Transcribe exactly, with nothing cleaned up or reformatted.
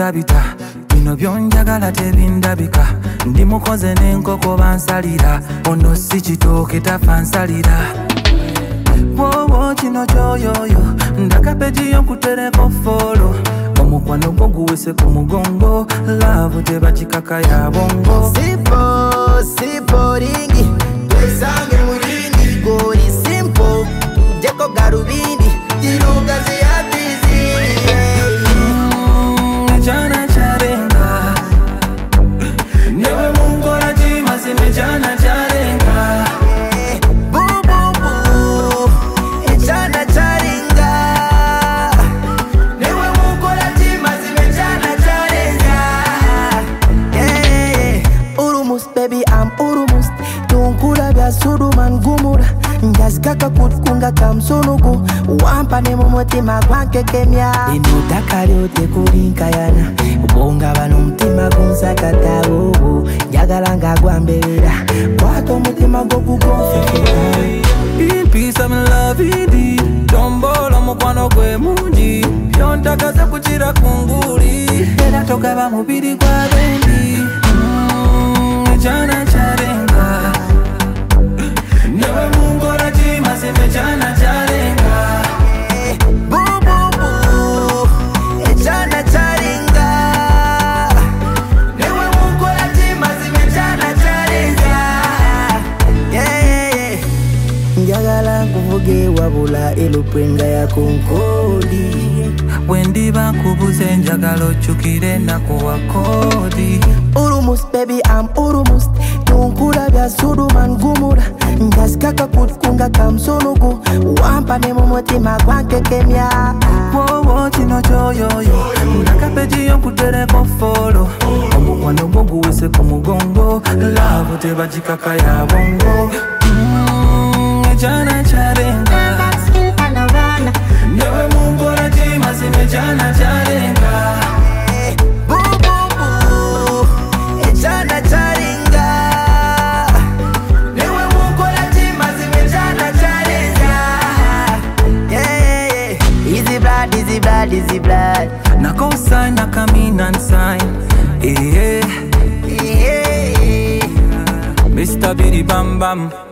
bingabita bino byonjagala tebindabika ndi mukoze n'enkoko bansalira ono si kitooke tafa nsalira wowo kino kyoyoyo ndakapeji yonkutereko folo omukwano gwo guwese ku mugongo love tebakikaka ya bongo Sipo, sipo ringi twesange mulindi gori simple jeko garubindi jiruga ziyatizi Mejana charenga newe mungola chimasi mejana charenga Bu bu bu Ejana charenga newe mungola chimasi mejana charenga Yeah Urumus baby I'm urumus Tunkula bya suduman gumura Njaskaka kutkunga kamsunugu Wampa ne mumutima gwanke kemya Inutaka lyote kulinkayana Ubonga bano mutima gunsakata wowo Njagalanga gwambelera Kwata omutima gwo gugonfekera In peace I'm in love indeed Tombola mukwano gwe mungi Byontakaza kuchira kunguli Era togaba mubiri gwa bendi Mejana charenga newe mungola chimasi mejana charenga Bu bu bu Ejana charenga newe mungola chimasi mejana charenga Yeah Njagala nkuvuge wabula elupwenga ya kunkodi Wendiba nkubuze njagala ochukire nakuwa kodi Urumus baby I'm urumus Tunkula bya suduman gumura Njaskaka kutkunga kamsunugu Wampa ne mumutima gwanke kemya wowo kino kyoyoyo ndakapeji yonkutereko folo omukwano gwo guwese ku mugongo love tebagikaka ya bongo Mejana charenga newe mungola chimasi mejana charenga Bu bu bu Ejana charenga newe mungola chimasi mejana charenga Yeah Easy blood, easy blood, easy blood na cosign na come in and sign yeah Yeah Mister Bidi Bam Bam